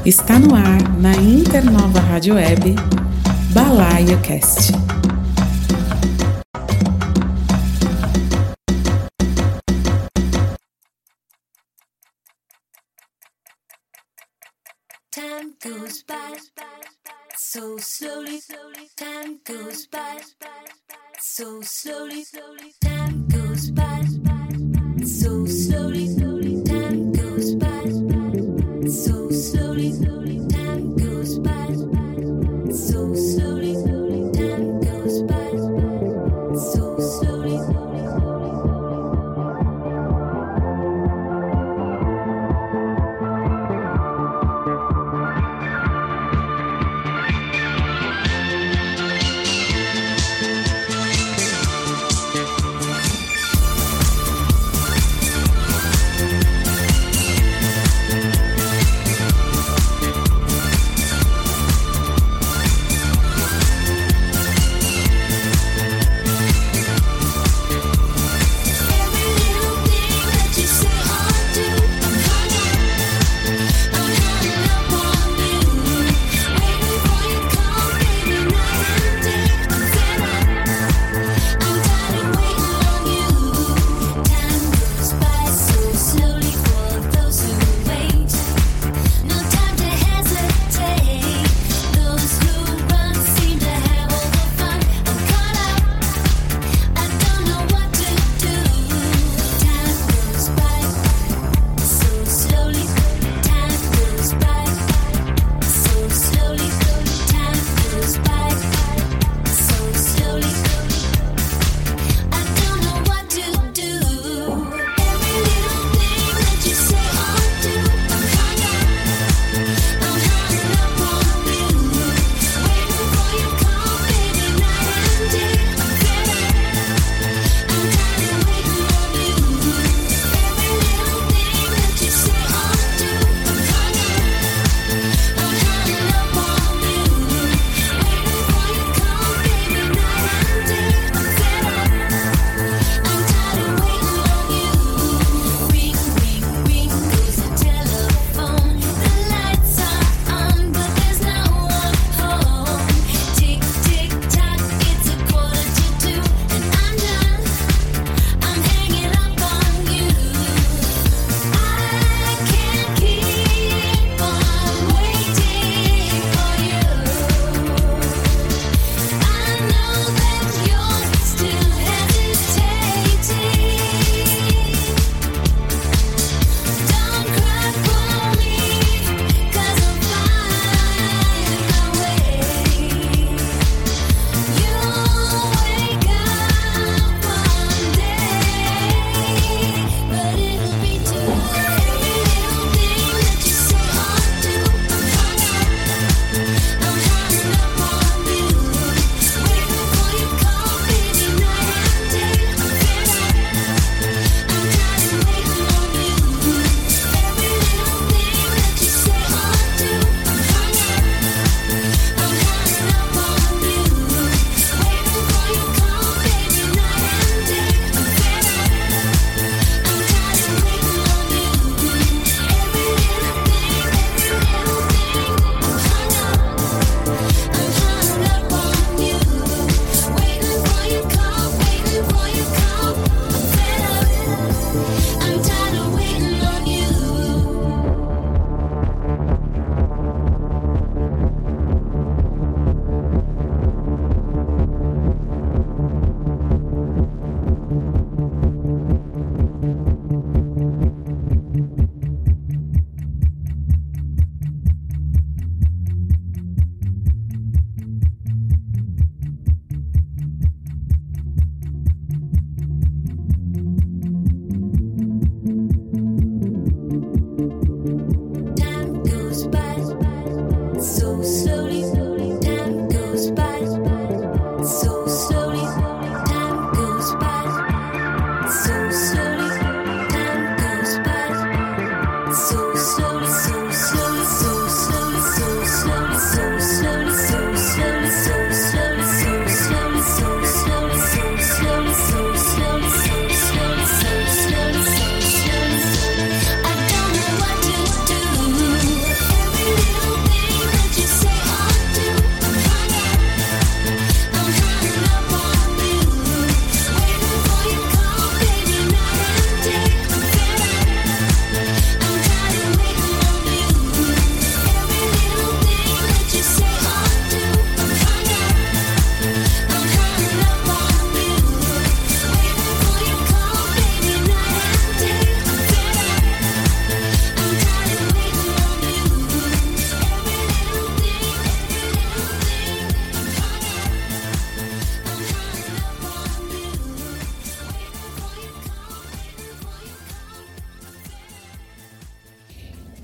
Está no ar, na Internova Rádio Web, Balaio Cast. Time goes by so slowly. Time goes by so slowly. Time goes by so slowly. Time goes by so slowly. Time goes by so slowly. Time goes by so slowly.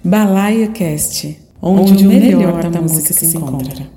Balaio Cast, onde o melhor da música se encontra.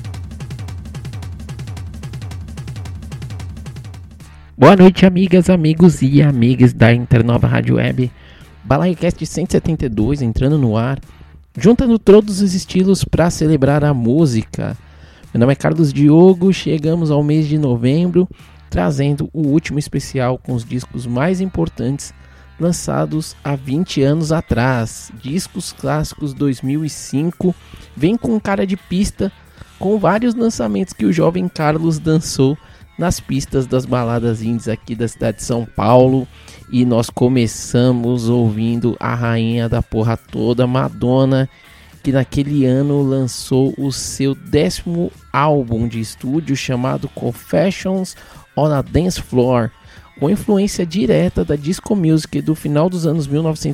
Boa noite, amigas, amigos e amigas da Internova Rádio Web. Balaio Cast 172 entrando no ar, juntando todos os estilos para celebrar a música. Meu nome é Carlos Diogo, chegamos ao mês de novembro, trazendo o último especial com os discos mais importantes lançados há 20 anos atrás. Discos clássicos 2005, vem com cara de pista, com vários lançamentos que o jovem Carlos dançou nas pistas das baladas indies aqui da cidade de São Paulo. E nós começamos ouvindo a rainha da porra toda, Madonna, que naquele ano lançou o seu 10º álbum de estúdio chamado Confessions on a Dance Floor, com influência direta da disco music do final dos anos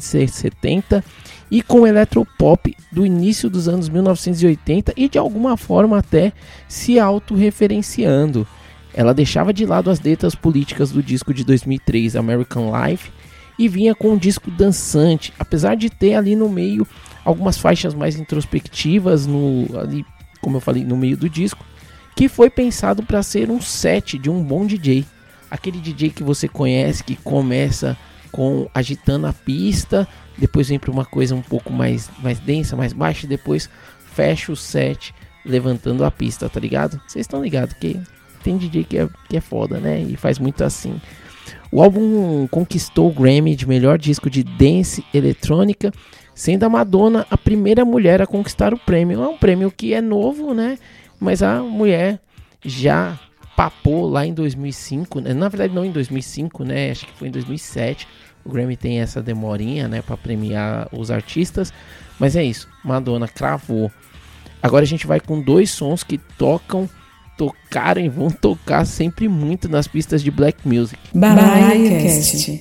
1970 e com eletropop do início dos anos 1980 e de alguma forma até se autorreferenciando. Ela deixava de lado as letras políticas do disco de 2003, American Life, e vinha com um disco dançante, apesar de ter ali no meio algumas faixas mais introspectivas, ali, como eu falei, no meio do disco, que foi pensado para ser um set de um bom DJ. Aquele DJ que você conhece, que começa com agitando a pista, depois vem para uma coisa um pouco mais densa, mais baixa, e depois fecha o set levantando a pista, tá ligado? Vocês estão ligados que tem DJ que é foda, né? E faz muito assim. O álbum conquistou o Grammy de melhor disco de dance eletrônica, sendo a Madonna a primeira mulher a conquistar o prêmio. É um prêmio que é novo, né? Mas a mulher já papou lá em 2005, né? Na verdade não em 2005, né? Acho que foi em 2007. O Grammy tem essa demorinha, né? Para premiar os artistas. Mas é isso, Madonna cravou. Agora a gente vai com dois sons que tocaram e vão tocar sempre muito nas pistas de black music. Balaio Cast.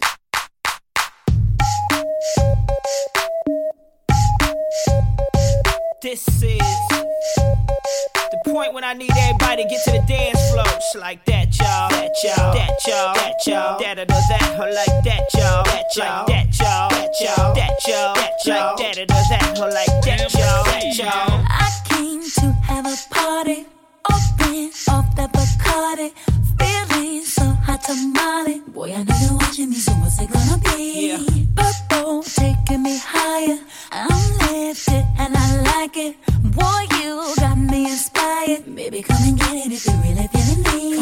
This is the point when I need everybody to get to the dance floor. Just like that, y'all. That, y'all. That, y'all. That, y'all. That, or that, or like that, y'all. That, y'all. That, y'all. That, y'all. That, y'all. That, y'all. That, or that, or like that, y'all. That, y'all. I came to have a party. Open off that Bacardi, feeling so hot tamale. Boy, I know you're watching me, so what's it gonna be? Yeah. Purple taking me higher. I'm lifted and I like it. Boy, you got me inspired. Baby, come and get it if you're really feeling me.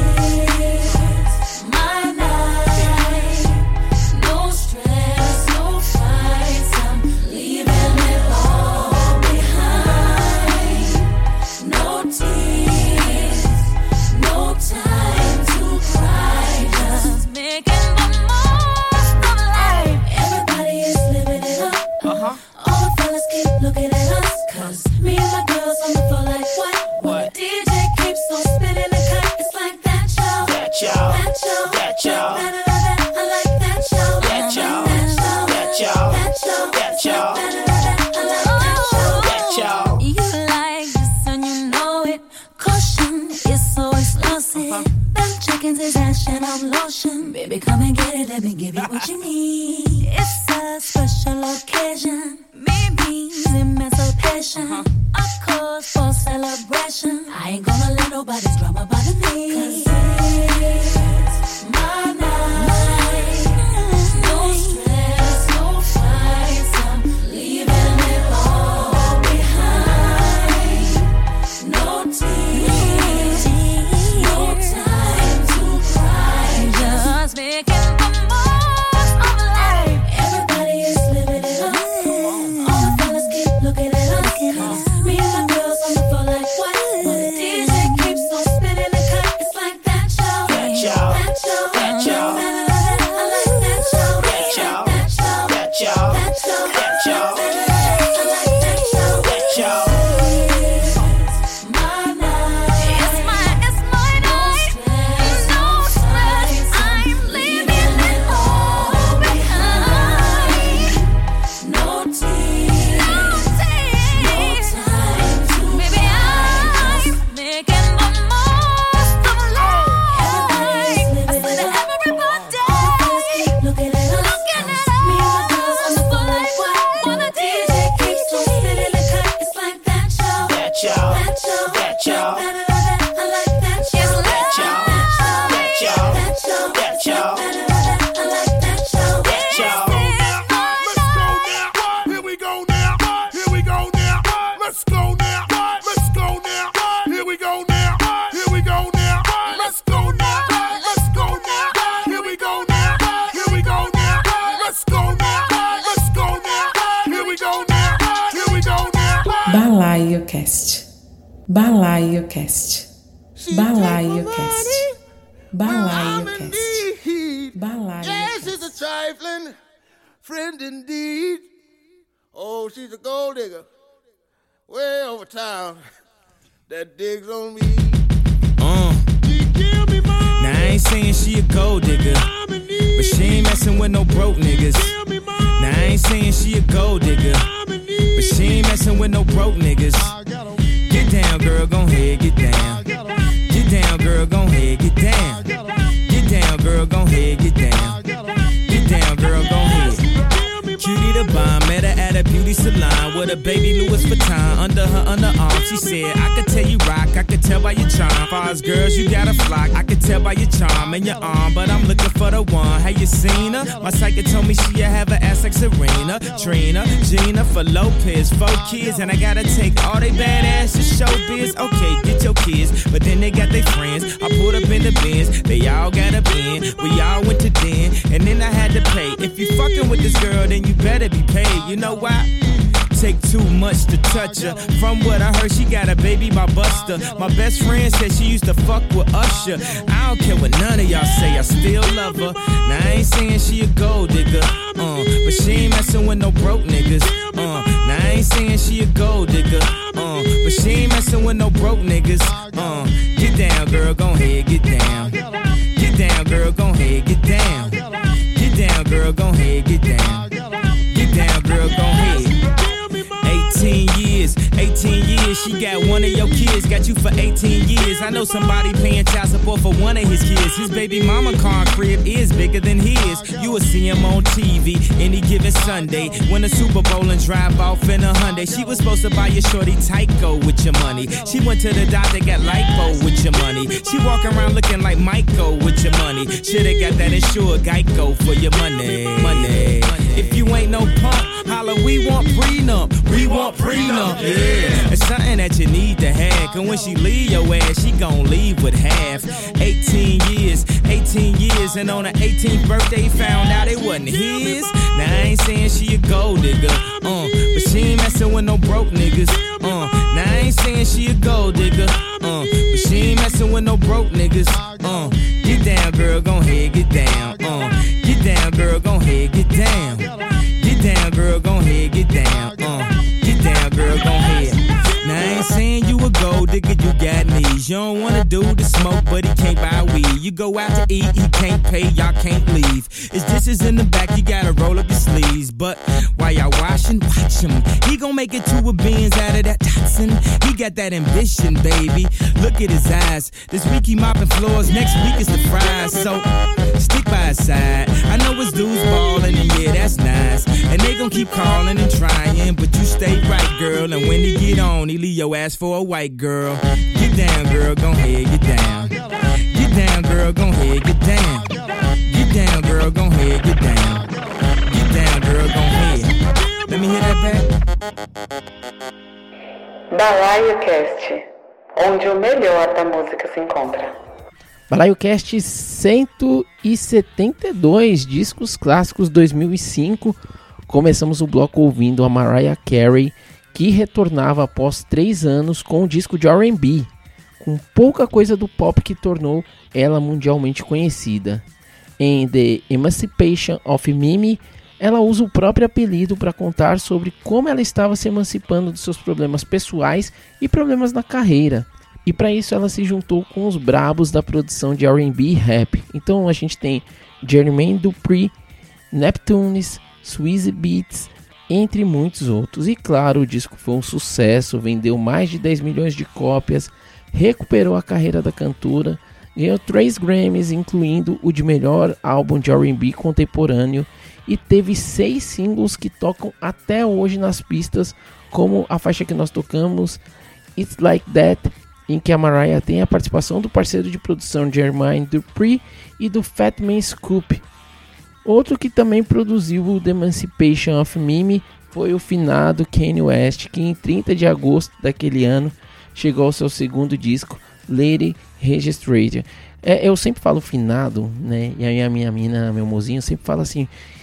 It's my night. No stress, no fights. I'm leaving it all behind. No tears, no time to cry. Just making the most of life. Everybody is living it up. All the fellas keep looking at us, 'cause me and my girls on the floor like what? What? DJ keeps on spinning the cut. It's like that, y'all. That, y'all. That, y'all. That, y'all. Like that, I like that, y'all. That, y'all. That, y'all. That, y'all. That, y'all. That, y'all. Like that, I like that, y'all. That, y'all. You like this and you know it. Caution is so exclusive. Them chickens is action of lotion. Baby, come and get it. Let me give you what you need. It's a special occasion. Maybe emancipation. A cause for celebration. I ain't gonna let nobody's drama bother me. 'Cause it's my night. No stress, no fights. I'm leaving it all behind. No tears, no time to cry. Just making the most of life. Everybody is living it up. All the fellas keep looking at us. BalaioCast. BalaioCast. BalaioCast. BalaioCast. Yes, she's a trifling friend indeed. Oh, she's a gold digger way over town that digs on me. Now I ain't saying she a gold digger, but she ain't messing with no broke niggas. Now I ain't saying she a gold digger, but she ain't messing with no broke niggas. Get down, girl, gon' head, get down. Get down, girl, gon' head, get down. Get down, girl, gon' head, get down. Get down, girl, gon' head. Cutie the bomb, met her at a beauty salon with a baby Louis Vuitton under her underarm. She said, I could tell you rock, I could tell by your charm. Far as girls, you got a flock, I could tell by your charm and your arm, but I'm looking for the one. Have you seen her? My psychic told me she'll have an ass like Serena, Trina, Gina, for Lopez, 4 kids, and I gotta take all they badass to showbiz. Okay, get your kids, but then they got their friends. I pulled up in the Benz, they all got a pen. We all went to den, and then I had to pay. If you fucking with this girl, then you better be paid. You know why? Take too much to touch her. From what I heard, she got a baby by Buster. My best friend said she used to fuck with Usher. I don't care what none of y'all say, I still love her. Now I ain't saying she a gold digger, but she ain't messing with no broke niggas. Now I ain't saying she a gold digger, but she ain't messing with no broke niggas. Get down, girl, gon' head, get down. Get down, girl, gon' head, get down. Get down, girl, gon' head, get down. Get down, girl, gon' head. 18 years, she got one of your kids, got you for 18 years. I know somebody paying child support for one of his kids. His baby mama car crib is bigger than his. You will see him on TV any given Sunday. Win a Super Bowl and drive off in a Hyundai. She was supposed to buy your shorty Tyco with your money. She went to the doctor, got lipo with your money. She walk around looking like Michael with your money. Shoulda got that insured Geico for your money. If you ain't no punk, holla, we want prenup. We want prenup, yeah. It's something that you need to have, cause when she leave your ass, she gon' leave with half. 18 years, and on her 18th birthday, found out it wasn't his. Now I ain't saying she a gold digger, but she ain't messing with no broke niggas. Now I ain't saying she a gold digger, but she ain't messing with no broke niggas. Get down, girl, gon' head, get down. Get down, girl, gon' head, get down. Get down, girl, gon' head, get down. Get down, girl, gon' head. Now I ain't saying you a gold digger, you got knees. You don't wanna do the smoke, but he can't buy weed. You go out to eat, he can't pay, y'all can't leave. His dishes in the back, you gotta roll up your sleeves. But while y'all washing, watch him. He gon' make it to a beans out of that toxin. He got that ambition, baby. Look at his eyes. This week he mopping floors, next week is the fries. So stick by his side. I know his dudes ballin', and yeah, that's nice. And they gon' keep calling and trying, but you stay right, girl. And when he get on, he leave your ass for a white girl. Get down, girl, gon' head, get down. Get down, girl, gon' head, get down. Get down, girl, gon' head, get down. Get down, girl, gon' head. Let me hear that back. BalaioCast, onde o melhor da música se encontra. BalaioCast 172, discos clássicos 2005. Começamos o bloco ouvindo a Mariah Carey, que retornava após 3 anos com o disco de R&B, com pouca coisa do pop que tornou ela mundialmente conhecida. Em The Emancipation of Mimi, ela usa o próprio apelido para contar sobre como ela estava se emancipando dos seus problemas pessoais e problemas na carreira. E para isso ela se juntou com os brabos da produção de R&B e rap. Então a gente tem Jermaine Dupri, Neptunes, Swizzy Beatz, entre muitos outros. E claro, o disco foi um sucesso, vendeu mais de 10 milhões de cópias, recuperou a carreira da cantora, ganhou 3 Grammys, incluindo o de melhor álbum de R&B contemporâneo, e teve 6 singles que tocam até hoje nas pistas, como a faixa que nós tocamos, It's Like That, em que a Mariah tem a participação do parceiro de produção Jermaine Dupri e do Fat Man Scoop. Outro que também produziu o The Emancipation of Mimi foi o finado Kanye West, que em 30 de agosto daquele ano chegou ao seu segundo disco, Lady Registrated. Eu sempre falo finado, né? E aí a minha mina, meu mozinho, sempre fala assim: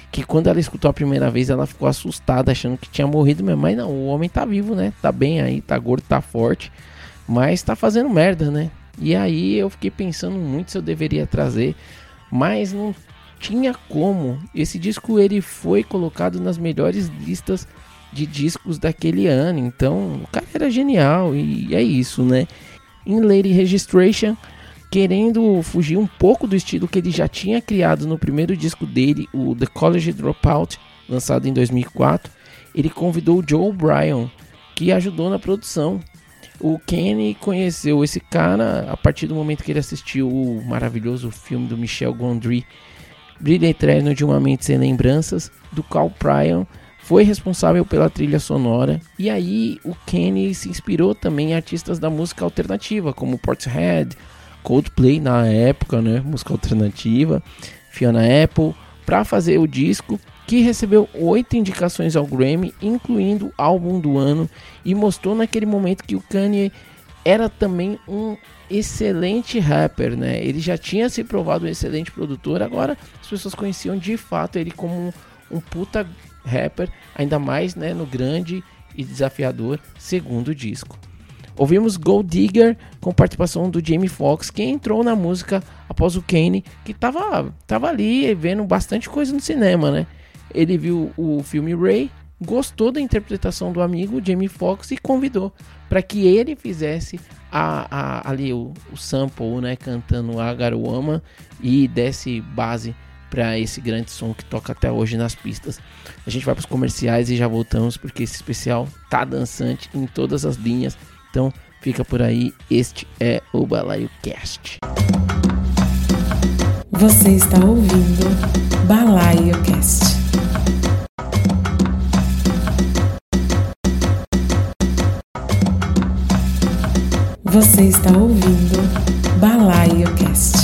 que quando ela escutou a primeira vez, ela ficou assustada, achando que tinha morrido mesmo. Mas não, o homem tá vivo, né? Tá bem aí, tá gordo, tá forte, mas tá fazendo merda, né? E aí eu fiquei pensando muito se eu deveria trazer, mas não tinha como. Esse disco ele foi colocado nas melhores listas de discos daquele ano, então o cara era genial e é isso, né? In Late Registration, querendo fugir um pouco do estilo que ele já tinha criado no primeiro disco dele, o The College Dropout, lançado em 2004, ele convidou o Joe Bryan, que ajudou na produção. O Kenny conheceu esse cara a partir do momento que ele assistiu o maravilhoso filme do Michel Gondry, Brilho Eterno de uma Mente Sem Lembranças, do qual Bryan foi responsável pela trilha sonora. E aí o Kenny se inspirou também em artistas da música alternativa, como Portishead, Coldplay na época, né, música alternativa, Fiona Apple, para fazer o disco, que recebeu 8 indicações ao Grammy, incluindo álbum do ano, e mostrou naquele momento que o Kanye era também um excelente rapper, né? Ele já tinha se provado um excelente produtor, agora as pessoas conheciam de fato ele como um puta rapper, ainda mais, né, no grande e desafiador segundo disco. Ouvimos Gold Digger com participação do Jamie Foxx, que entrou na música após o Kanye, que tava ali vendo bastante coisa no cinema, né? Ele viu o filme Ray, gostou da interpretação do amigo Jamie Foxx e convidou para que ele fizesse ali o sample, né, cantando a Garuama, e desse base para esse grande som que toca até hoje nas pistas. A gente vai para os comerciais e já voltamos, porque esse especial tá dançante em todas as linhas. Então fica por aí, este é o Balaio Cast. Você está ouvindo Balaio Cast. Você está ouvindo Balaio Cast.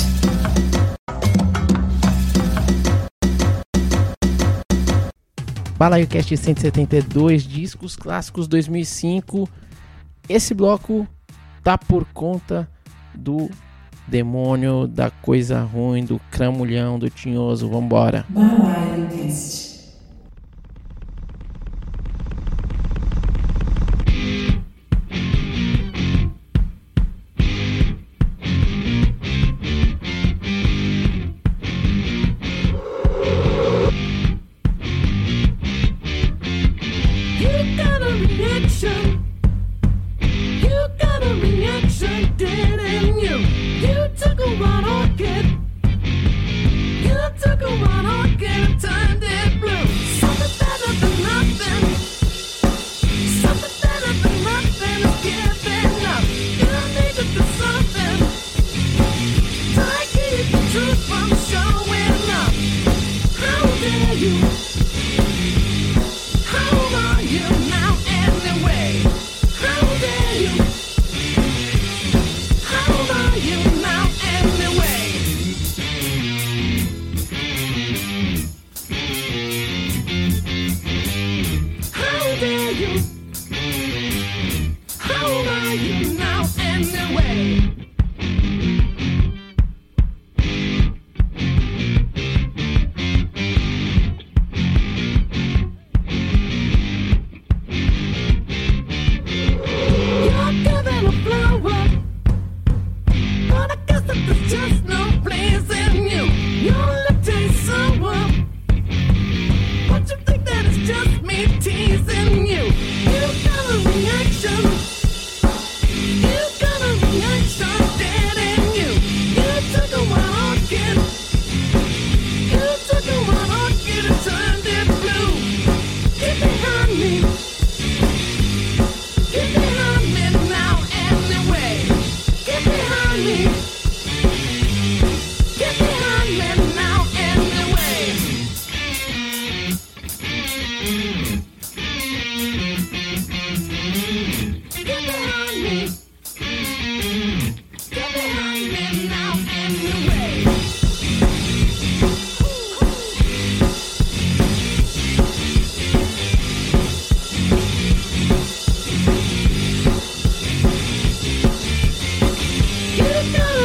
Balaio Cast 172, discos clássicos 2005. Esse bloco tá por conta do demônio, da coisa ruim, do cramulhão, do tinhoso. Vambora. Balaio Cast.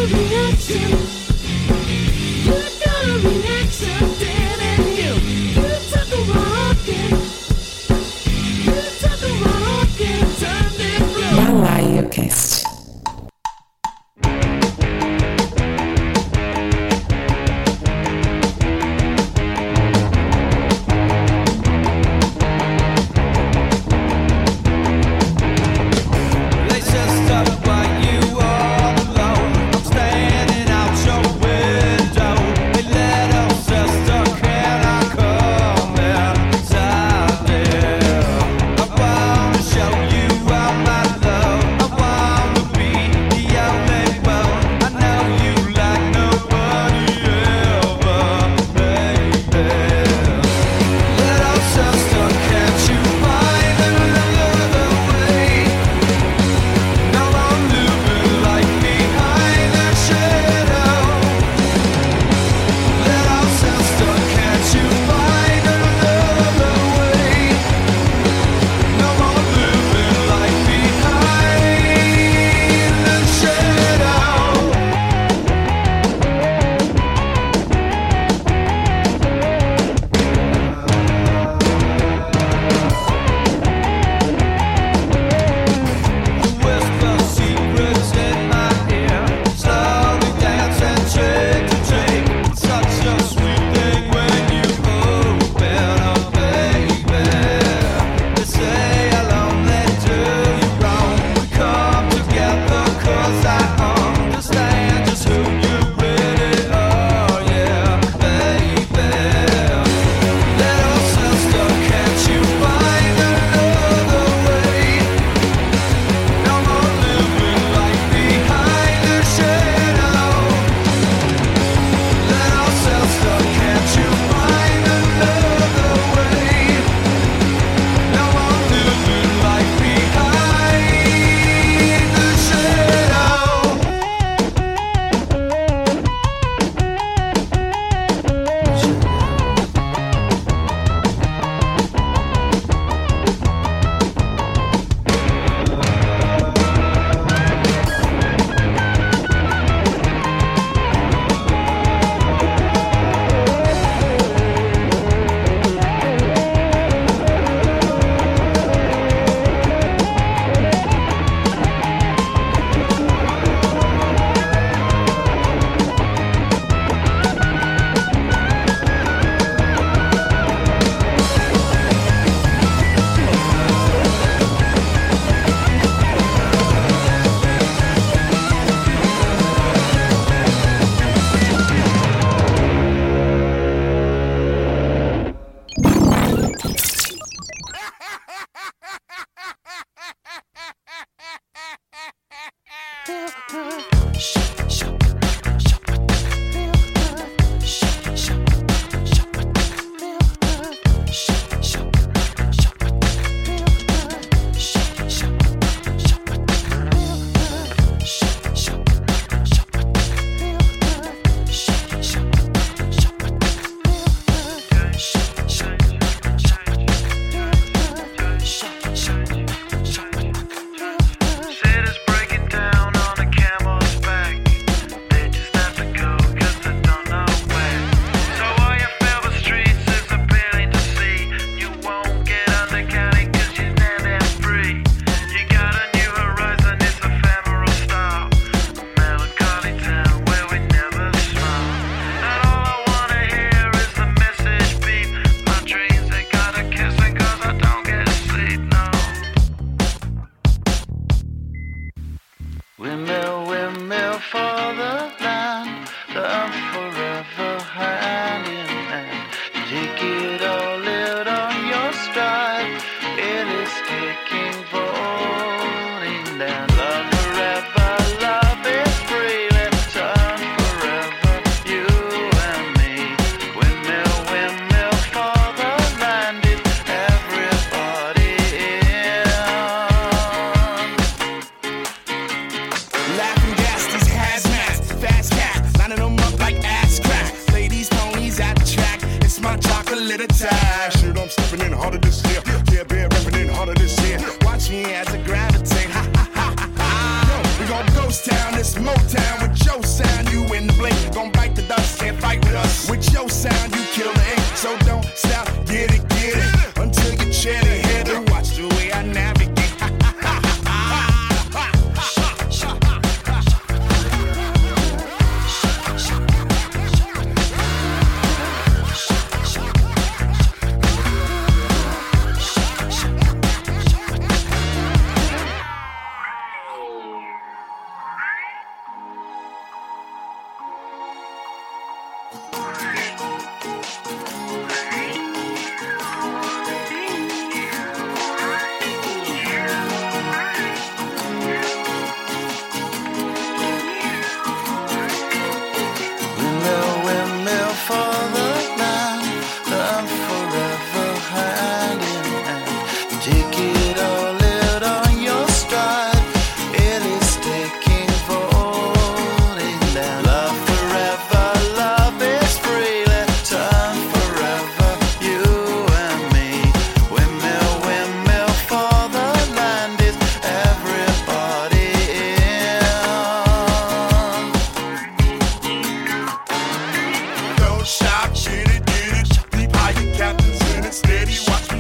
You got a reaction, didn't you?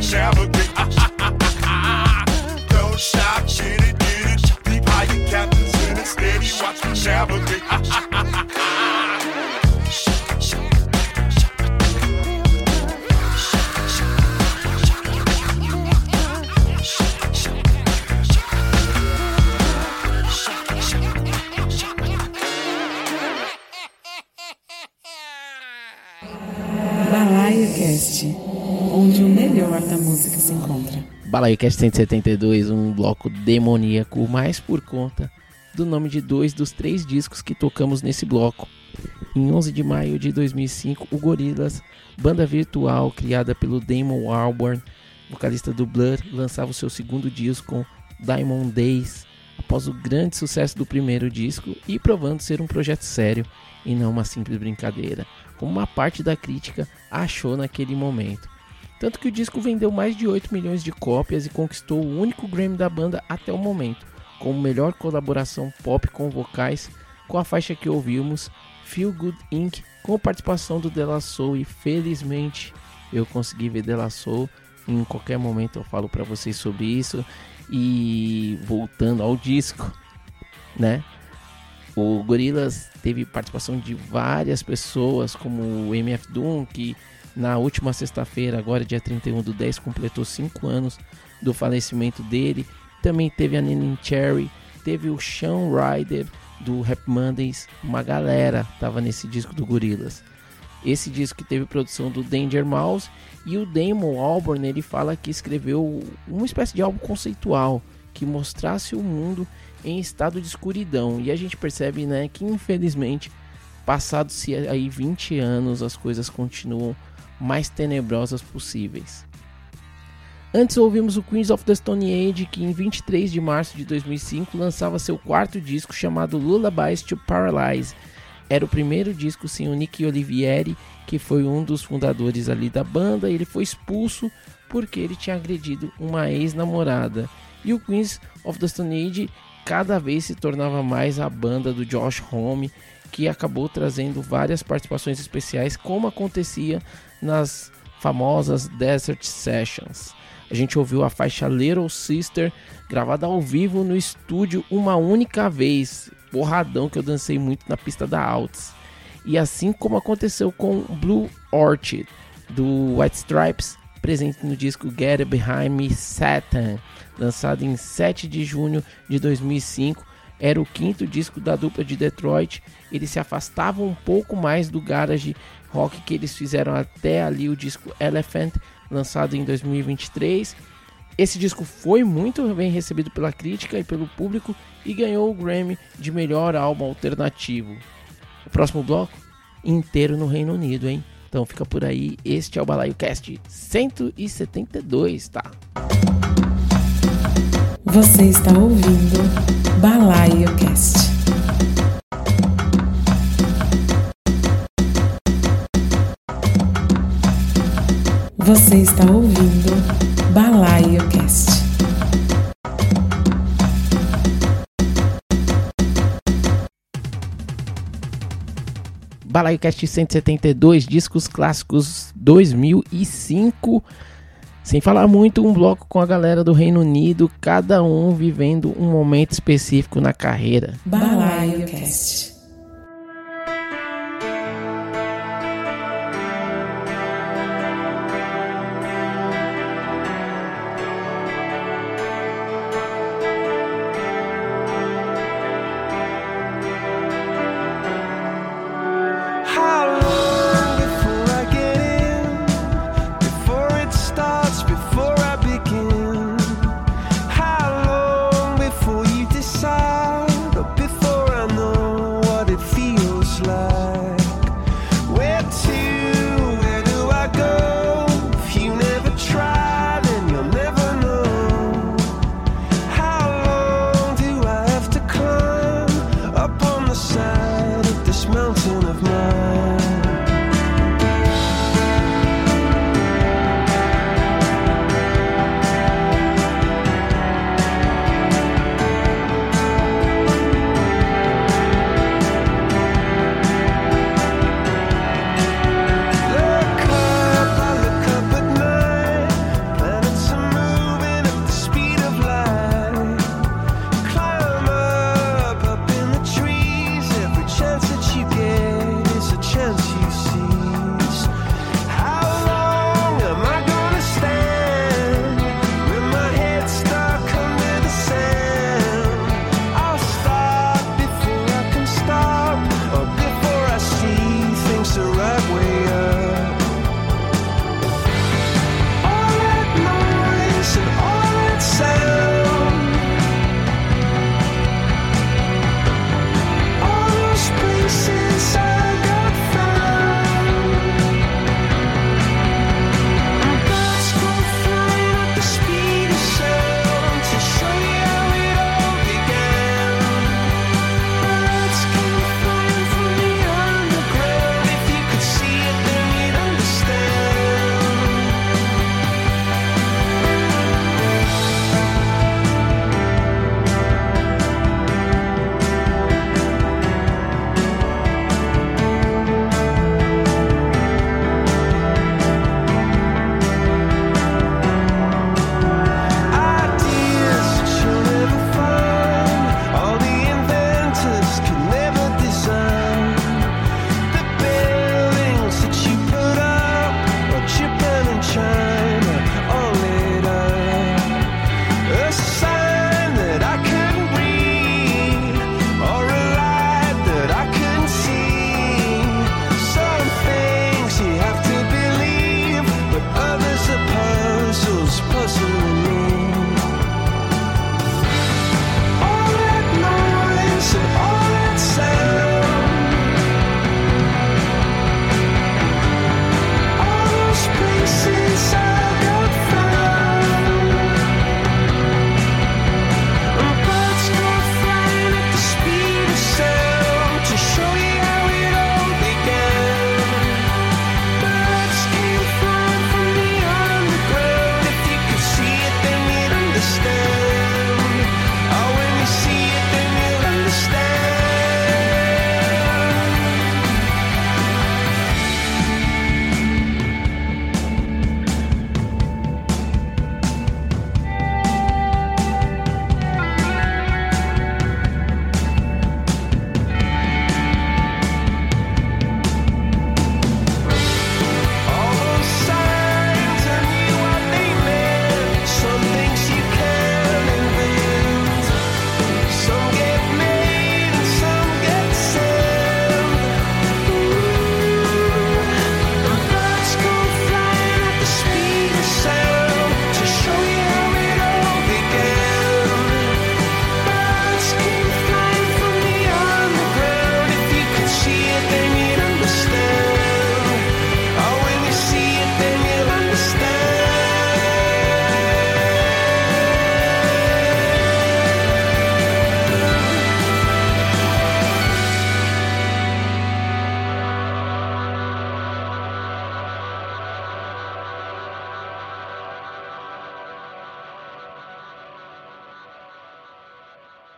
navigate. Don't stop, get it. Deep high, your captain's in it, steady, watch me navigate. Balaio Cast, onde o melhor da música se encontra. Balaio Cast 172, um bloco demoníaco, mais por conta do nome de 2 dos 3 discos que tocamos nesse bloco. Em 11 de maio de 2005, o Gorillaz, banda virtual criada pelo Damon Albarn, vocalista do Blur, lançava o seu segundo disco, Diamond Days, após o grande sucesso do primeiro disco e provando ser um projeto sério e não uma simples brincadeira, como uma parte da crítica achou naquele momento. Tanto que o disco vendeu mais de 8 milhões de cópias e conquistou o único Grammy da banda até o momento, como melhor colaboração pop com vocais, com a faixa que ouvimos, Feel Good Inc., com participação do De La Soul, e felizmente eu consegui ver De La Soul. Em qualquer momento eu falo para vocês sobre isso. E voltando ao disco, né? O Gorillaz teve participação de várias pessoas, como o MF Doom, que na última sexta-feira, agora dia 31/10, completou 5 anos do falecimento dele. Também teve a Nene Cherry, teve o Sean Ryder do Rap Mondays, uma galera tava nesse disco do Gorillaz. Esse disco que teve produção do Danger Mouse, e o Damon Albarn, ele fala que escreveu uma espécie de álbum conceitual que mostrasse o mundo em estado de escuridão. E a gente percebe, né, que infelizmente, passados-se aí 20 anos, as coisas continuam mais tenebrosas possíveis. Antes ouvimos o Queens of the Stone Age, que em 23 de março de 2005 lançava seu quarto disco chamado Lullabies to Paralyze. Era o primeiro disco sem o Nick Oliveri, que foi um dos fundadores ali da banda. Ele foi expulso porque ele tinha agredido uma ex-namorada. E o Queens of the Stone Age cada vez se tornava mais a banda do Josh Homme, que acabou trazendo várias participações especiais, como acontecia nas famosas Desert Sessions. A gente ouviu a faixa Little Sister, gravada ao vivo no estúdio uma única vez. Porradão que eu dancei muito na pista da Alts. E assim como aconteceu com Blue Orchid, do White Stripes, presente no disco Get Behind Me Satan, lançado em 7 de junho de 2005. Era o 5º disco da dupla de Detroit. Eles se afastavam um pouco mais do garage rock que eles fizeram até ali o disco Elephant, lançado em 2023. Esse disco foi muito bem recebido pela crítica e pelo público e ganhou o Grammy de melhor álbum alternativo. O próximo bloco, inteiro no Reino Unido, hein? Então fica por aí, este é o Balaio Cast 172, tá? Você está ouvindo Balaio Cast. Você está ouvindo Balaio Cast. Balaio Cast 172, discos clássicos 2005. Sem falar muito, um bloco com a galera do Reino Unido, cada um vivendo um momento específico na carreira. Balaio Cast. Before I know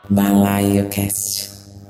BalaioCast.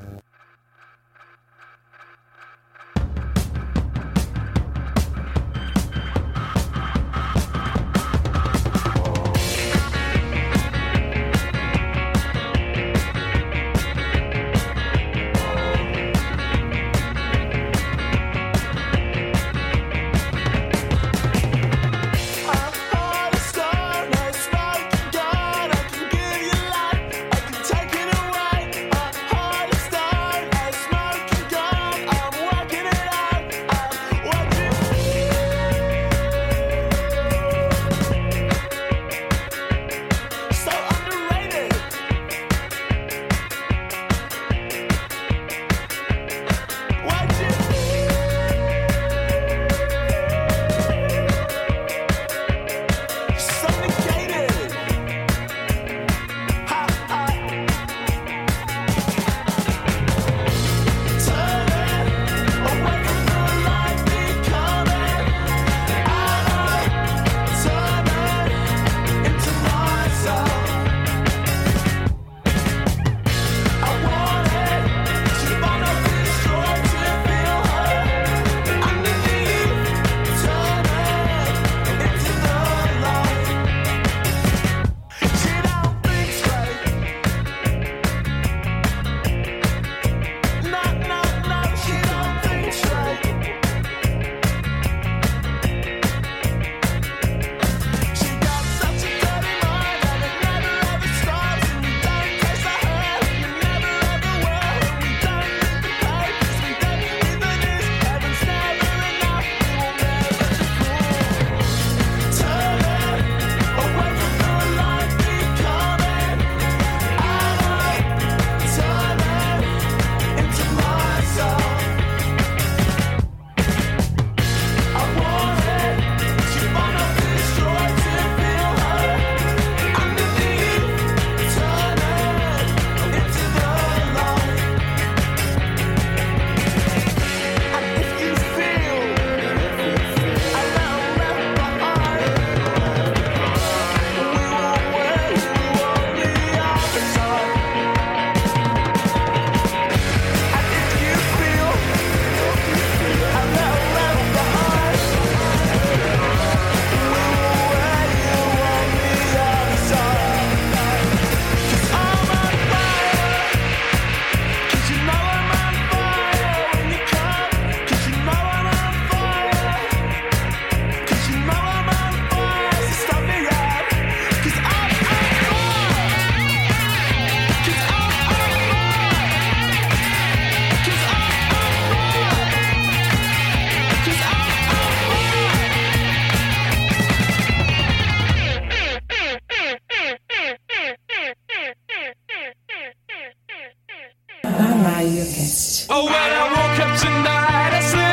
BalaioCast. Oh, when I woke up tonight, I said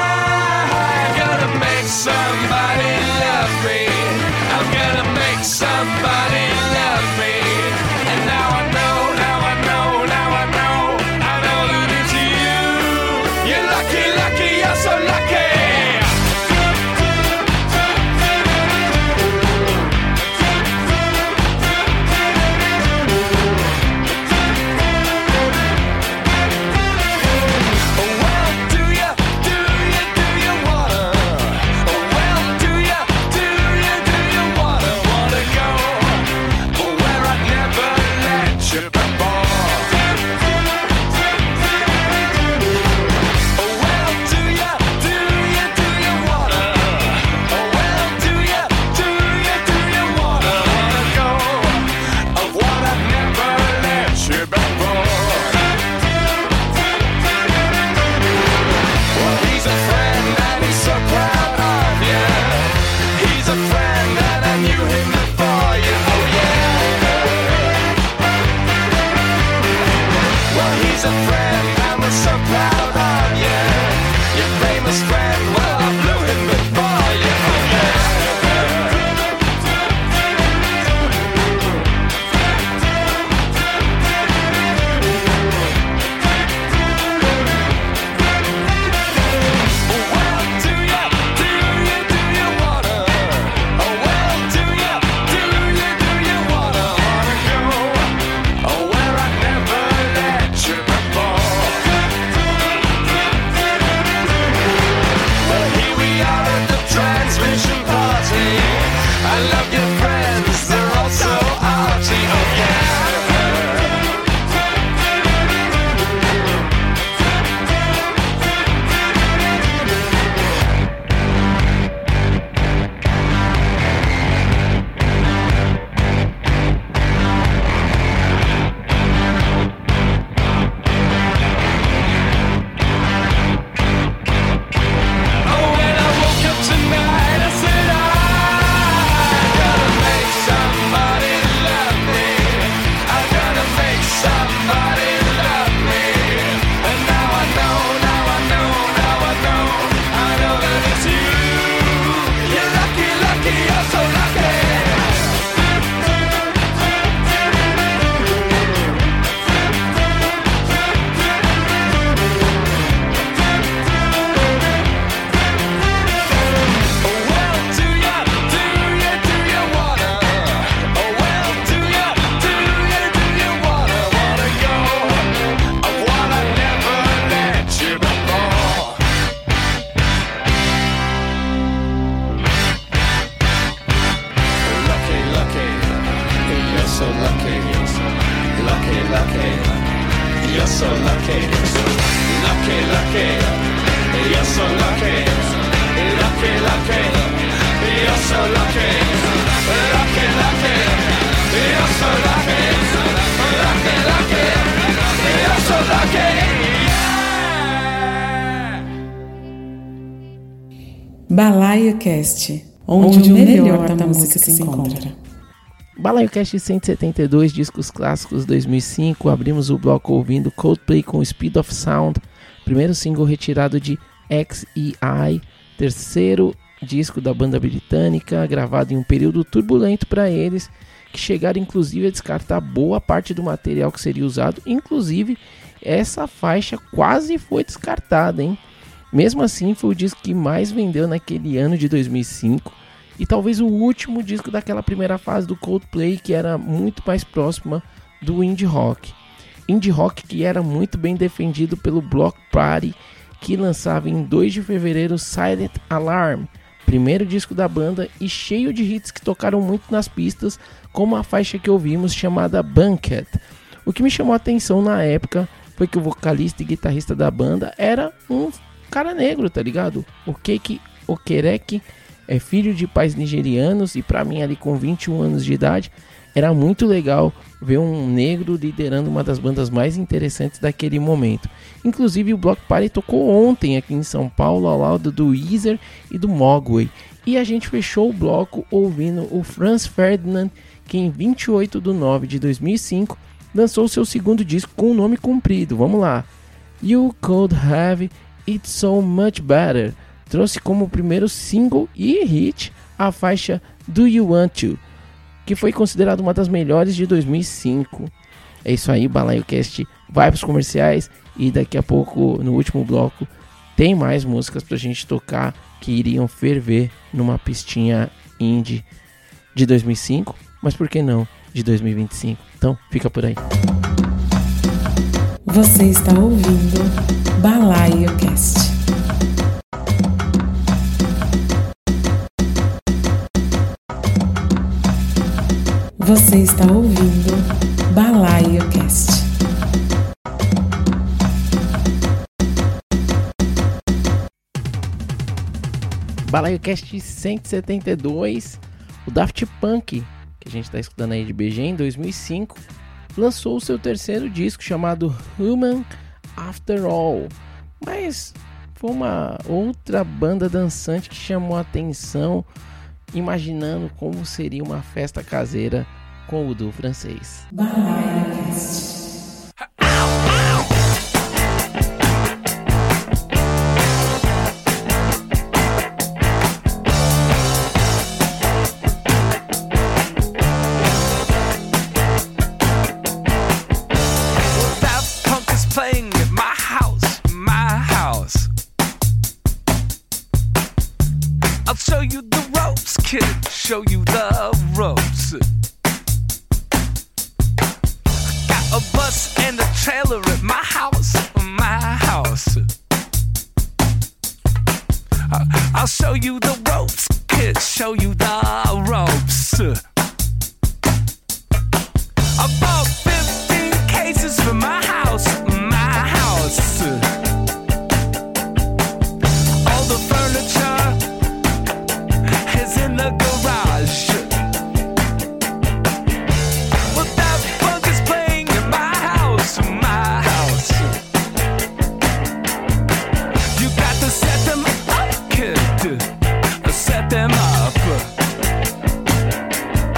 I'm gonna make somebody love me. I'm gonna make somebody love me. And now I know, now I know, now I know, I know that it's you. You're lucky, lucky, you're so lucky. Well, do you so lucky. Lucky, lucky. You're so lucky. Lucky, lucky. You're so lucky. Lucky, lucky. You're so lucky. Lucky, lucky. You're so lucky. Lucky, lucky. You're so lucky. Balaio Cast, onde o melhor da música se encontra. Balaio Cast 172, discos clássicos 2005. Abrimos o bloco ouvindo Coldplay com Speed of Sound, primeiro single retirado de XEI, terceiro disco da banda britânica, gravado em um período turbulento para eles, que chegaram inclusive a descartar boa parte do material que seria usado. Inclusive, essa faixa quase foi descartada, hein? Mesmo assim, foi o disco que mais vendeu naquele ano de 2005 e talvez o último disco daquela primeira fase do Coldplay, que era muito mais próxima do indie rock. Indie rock que era muito bem defendido pelo Bloc Party, que lançava em 2 de fevereiro Silent Alarm, primeiro disco da banda e cheio de hits que tocaram muito nas pistas, como a faixa que ouvimos chamada Banquet. O que me chamou a atenção na época foi que o vocalista e guitarrista da banda era um cara negro, tá ligado? O Keiki Okereke é filho de pais nigerianos e pra mim ali com 21 anos de idade era muito legal ver um negro liderando uma das bandas mais interessantes daquele momento. Inclusive o Bloc Party tocou ontem aqui em São Paulo ao lado do Weezer e do Mogwai. E a gente fechou o bloco ouvindo o Franz Ferdinand, que em 28 de 9 de 2005 lançou seu segundo disco com um nome comprido. Vamos lá. You Could Have It's So Much Better, trouxe como primeiro single e hit a faixa Do You Want To, que foi considerada uma das melhores de 2005. É isso aí, Balaio Cast vai para os comerciais e daqui a pouco, no último bloco, tem mais músicas pra gente tocar que iriam ferver numa pistinha indie de 2005, mas por que não de 2025? Então, fica por aí. Você está ouvindo Balaio Cast. Você está ouvindo Balaio Cast. Balaio Cast 172, o Daft Punk, que a gente está escutando aí de BG em 2005, lançou o seu terceiro disco chamado Human After All, mas foi uma outra banda dançante que chamou a atenção, imaginando como seria uma festa caseira com o do francês. Balaio Cast. Show you the ropes, kid. Show you the ropes. Got a bus and a trailer at my house, my house. I'll show you the ropes, kid. Show you the ropes. I bought 15 cases for my house, my house. All the furniture in the garage. But that funk is playing in my house, my house. You got to set them up, kid. Set them up.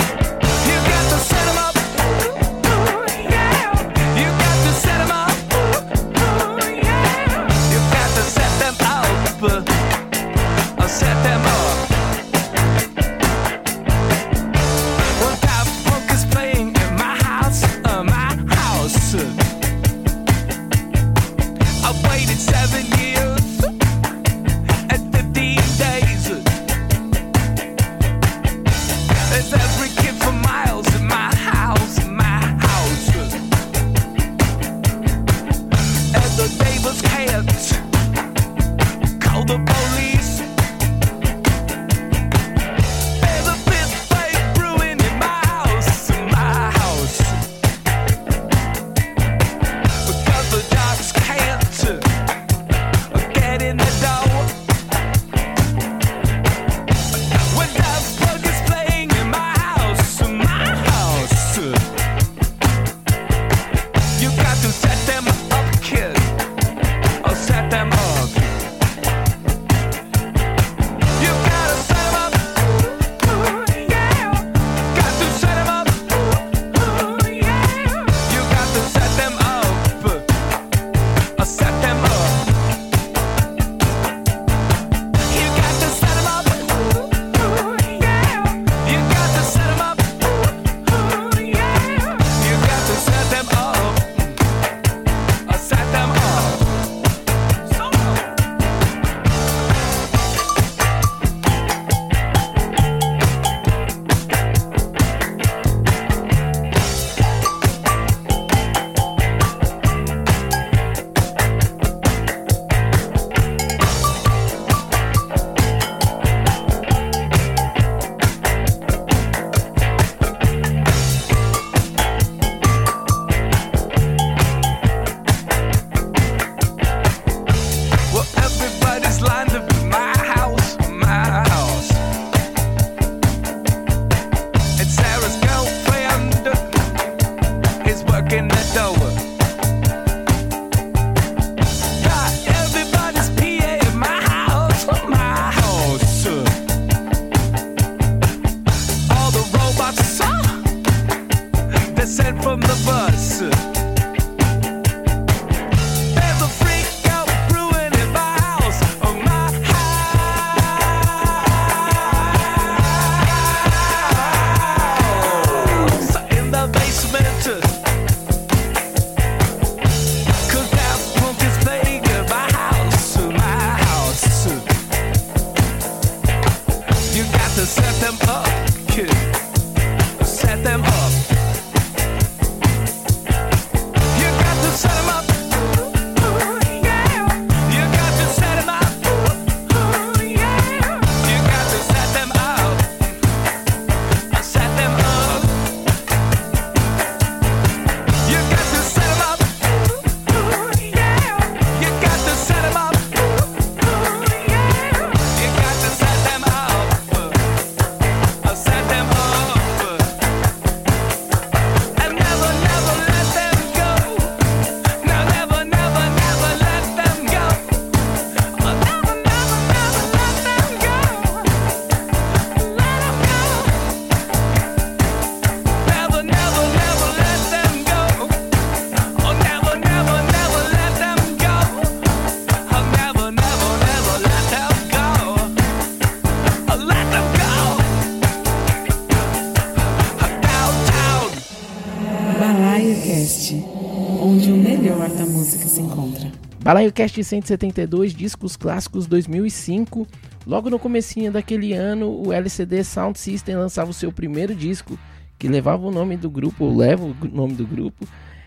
man from the bus. There's a freak out brewing in my house, oh my house, in the basement. 'Cause that punk is playing in my house, my house. You got to set them up, kid. Set them up. You got to set them up. Yeah. You got to set them up. Yeah. You got to set them up. Set them up. You got to set them up. Yeah. You got to set them up. Yeah. You got to set them up. Set them up. And never, never let them go. No, never, never, never let them go. Oh, never, never, never let them go. Let them go. Never, never, never let them go. Oh, never, never, never let them go. Oh, never, never, never let them go. Oh, let them go. Downtown. Balaio Cast, onde o melhor da música se encontra. Balaio Cast 172, discos clássicos 2005. Logo no comecinho daquele ano, o LCD Sound System lançava o seu primeiro disco, que levava o nome do grupo, ou leva o nome do grupo,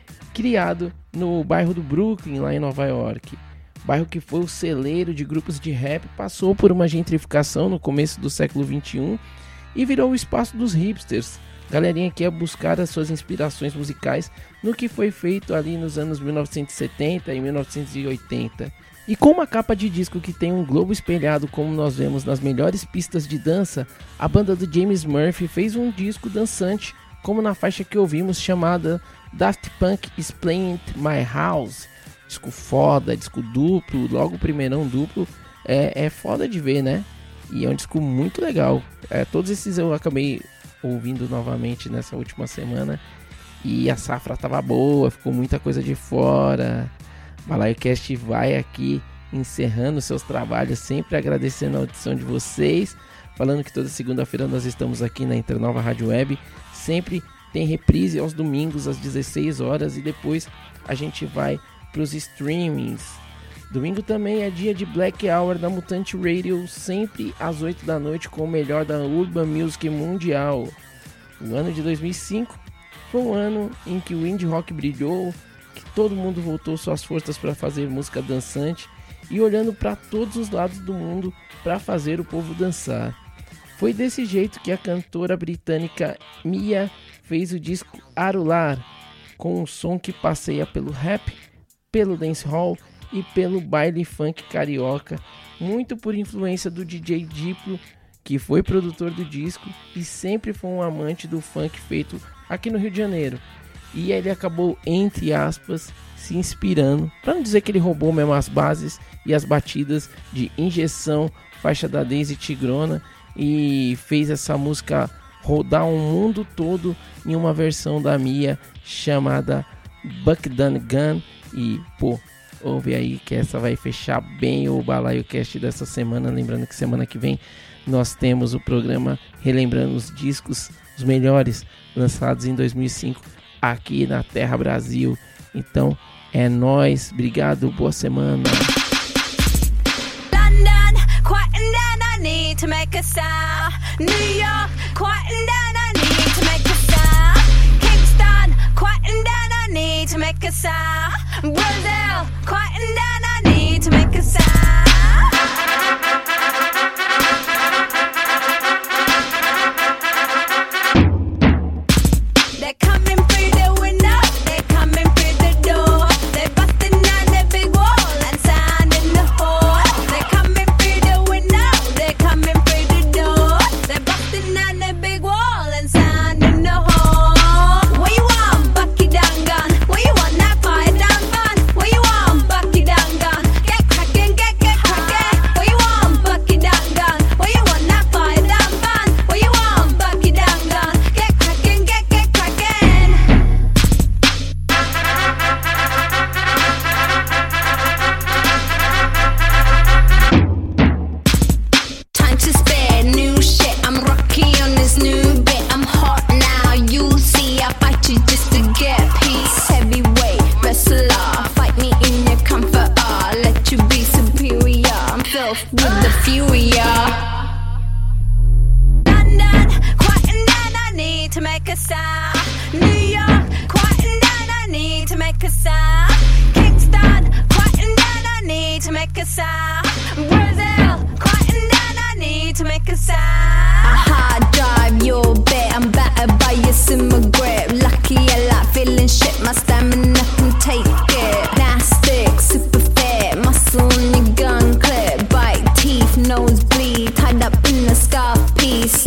criado no bairro do Brooklyn, lá em Nova York. Bairro que foi o celeiro de grupos de rap, passou por uma gentrificação no começo do século XXI e virou o espaço dos hipsters. Galerinha que ia buscar as suas inspirações musicais no que foi feito ali nos anos 1970 e 1980. E com uma capa de disco que tem um globo espelhado como nós vemos nas melhores pistas de dança, a banda do James Murphy fez um disco dançante, como na faixa que ouvimos, chamada Daft Punk is Playing My House. Disco foda, disco duplo, logo o primeirão duplo, é foda de ver, né? E é um disco muito legal. Todos esses eu acabei ouvindo novamente nessa última semana e a safra tava boa, ficou muita coisa de fora. Balaio Cast vai aqui encerrando seus trabalhos, sempre agradecendo a audição de vocês, falando que toda segunda-feira nós estamos aqui na Internova Rádio Web, sempre tem reprise aos domingos às 16 horas e depois a gente vai para os streamings. Domingo também é dia de Black Hour da Mutante Radio, sempre às 8 da noite com o melhor da Urban Music Mundial. O ano de 2005 foi um ano em que o indie rock brilhou, que todo mundo voltou suas forças para fazer música dançante e olhando para todos os lados do mundo para fazer o povo dançar. Foi desse jeito que a cantora britânica Mia fez o disco Arular, com um som que passeia pelo rap, pelo dancehall e pelo baile funk carioca, muito por influência do DJ Diplo, que foi produtor do disco e sempre foi um amante do funk feito aqui no Rio de Janeiro. E ele acabou, entre aspas, se inspirando, para não dizer que ele roubou mesmo as bases e as batidas de Injeção, faixa da Daisy Tigrona, e fez essa música rodar o mundo todo em uma versão da Mia chamada Buck Dun Gun. E pô, ouve aí que essa vai fechar bem o Balaio Cast dessa semana. Lembrando que semana que vem nós temos o programa relembrando os discos, os melhores lançados em 2005 aqui na Terra Brasil. Então é nóis, obrigado, boa semana. London, quieting down, I need to make a sound. New York, quieting down, I need to make a sound. Kingston, quieting down, I need to make a sound. Brazil, quieting down, I need to make a sound. They're coming through the window, they're coming through the door. They're busting down the big wall and sound in the hall. They're coming through the window, they're coming through the door. They're busting down the big wall and sound in the hall. What you want, Bucky Dangan? What you want, that fire down fun? What you want, Bucky Dangan? Get cracking, get cracking. What you want, Bucky Dangan? What you want, that fire down fun? What you want, Bucky Dangan? Get cracking, get cracking. New York, quieten down, I need to make a sound. Kingston, quieten down, I need to make a sound. Brazil, quieten down, I need to make a sound. A hard drive, your bit, I'm battered by your summer grip. Lucky I like feeling shit, my stamina can take it. Plastic, super fit, muscle on your gun clip. Bite teeth, nose bleed, tied up in a scarf piece.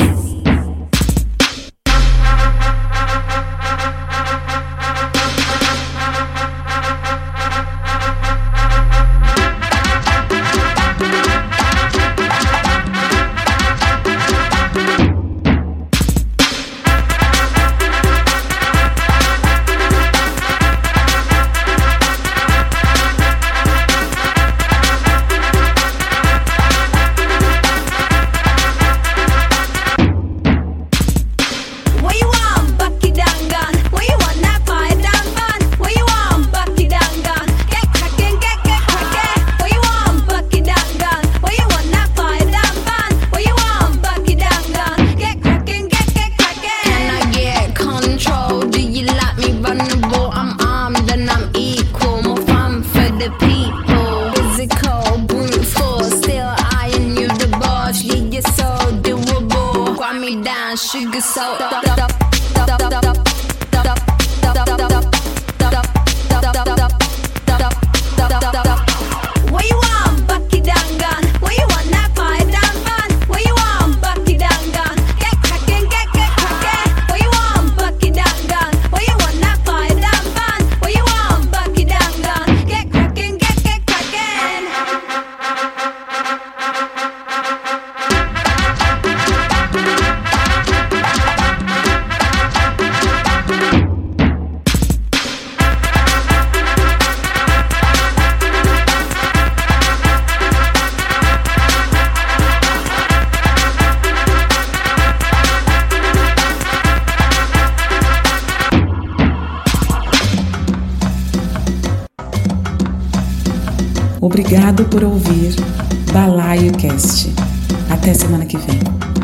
Sugar salt. What you want, Bucky Dangan? What you want, that fire down van? What you want, Bucky Dangan? Get crackin', get crackin'. What you want, Bucky Dangan? What you want, that fire down van? What you want, Bucky Dangan? Get crackin', get crackin'. Obrigado por ouvir Balaio Cast. Até semana que vem.